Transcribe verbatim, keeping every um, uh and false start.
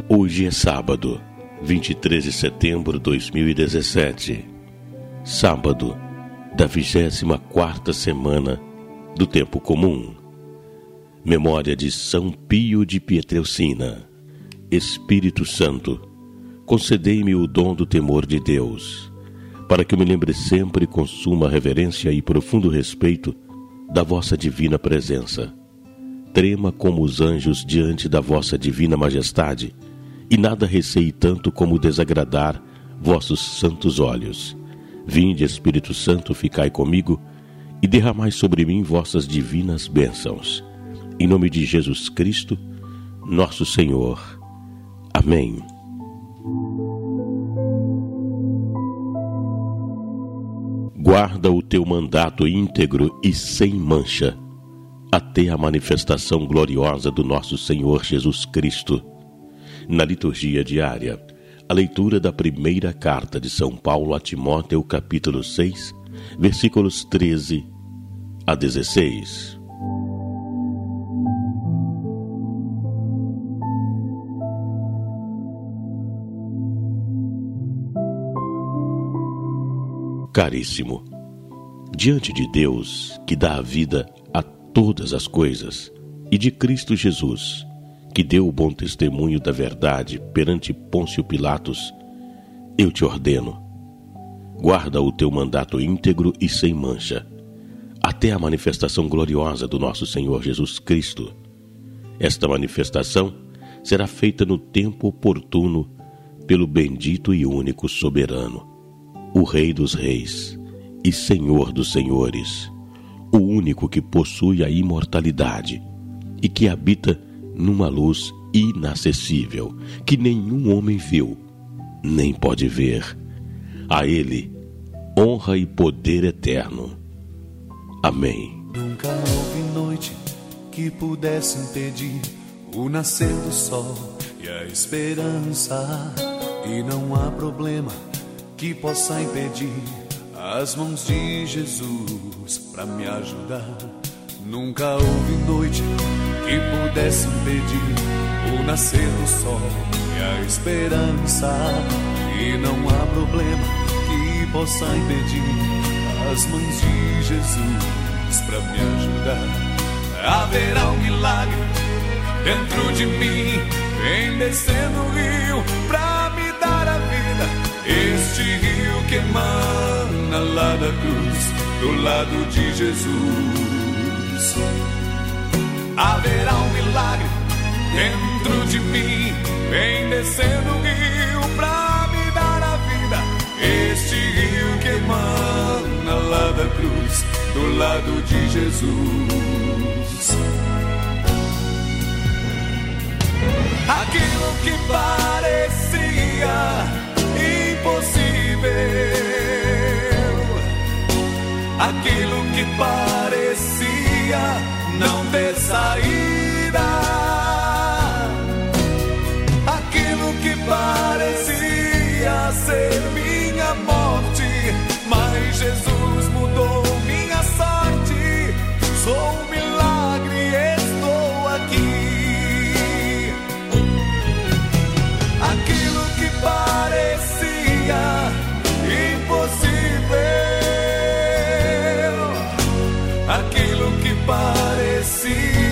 Hoje é sábado, vinte e três de setembro de dois mil e dezessete. Sábado da vigésima quarta semana do tempo comum. Memória de São Pio de Pietrelcina. Espírito Santo, concedei-me o dom do temor de Deus, para que eu me lembre sempre com suma reverência e profundo respeito da vossa divina presença. Trema como os anjos diante da vossa divina majestade, e nada receie tanto como desagradar vossos santos olhos. Vinde, Espírito Santo, ficai comigo, e derramai sobre mim vossas divinas bênçãos. Em nome de Jesus Cristo, nosso Senhor. Amém. Guarda o teu mandato íntegro e sem mancha, até a manifestação gloriosa do nosso Senhor Jesus Cristo. Na liturgia diária, a leitura da primeira carta de São Paulo a Timóteo, capítulo seis, versículos treze a dezesseis. Caríssimo, diante de Deus, que dá a vida a todas as coisas, e de Cristo Jesus, que deu o bom testemunho da verdade perante Pôncio Pilatos, eu te ordeno, guarda o teu mandato íntegro e sem mancha, até a manifestação gloriosa do nosso Senhor Jesus Cristo. Esta manifestação será feita no tempo oportuno pelo bendito e único soberano, o Rei dos Reis e Senhor dos Senhores, o único que possui a imortalidade e que habita numa luz inacessível, que nenhum homem viu, nem pode ver. A Ele, honra e poder eterno. Amém. Nunca houve noite que pudesse impedir o nascer do sol e a esperança, e não há problema que possa impedir as mãos de Jesus para me ajudar. Nunca houve noite que pudesse impedir o nascer do sol e a esperança, e não há problema que possa impedir as mãos de Jesus para me ajudar. Haverá um milagre dentro de mim, vem descendo o rio pra me dar a vida. Este rio que emana lá da cruz, do lado de Jesus. Haverá um milagre dentro de mim, vem descendo o rio pra me dar a vida. Este rio que emana lá da cruz, do lado de Jesus. Aquilo que parecia impossível, aquilo que parecia não ter saída, aquilo que parecia ser minha morte, mas Jesus mudou minha sorte. Sou um milagre, estou aqui. Aquilo que parecia impossível, aquilo que parecia